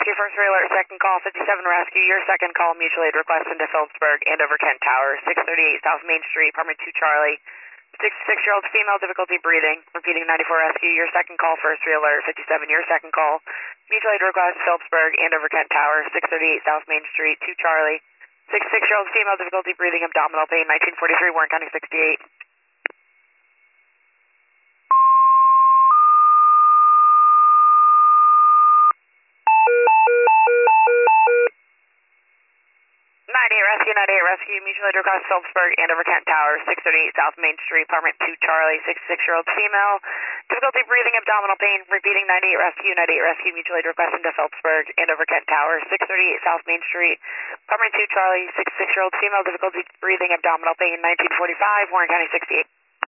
Rescue, first alert, second call, 57 Rescue. Your second call, mutual aid request into Phillipsburg, Andover Kent Tower, 638 South Main Street, apartment 2 Charlie. 66-year-old female, difficulty breathing. Repeating 94 Rescue. Your second call, first alert, 57. Your second call, mutual aid request, Phillipsburg, Andover Kent Tower, 638 South Main Street, 2 Charlie. 66-year-old female, difficulty breathing, abdominal pain, 1943, Warren County 68. 98 Rescue, mutual aid request, Phillipsburg, Andover Kent Tower, 638 South Main Street, apartment 2 Charlie, 66-year-old female, difficulty breathing, abdominal pain, repeating 98 Rescue, mutual aid request into Phillipsburg, Andover Kent Tower, 638 South Main Street, apartment 2 Charlie, 66-year-old female, difficulty breathing, abdominal pain, 1945, Warren County 68.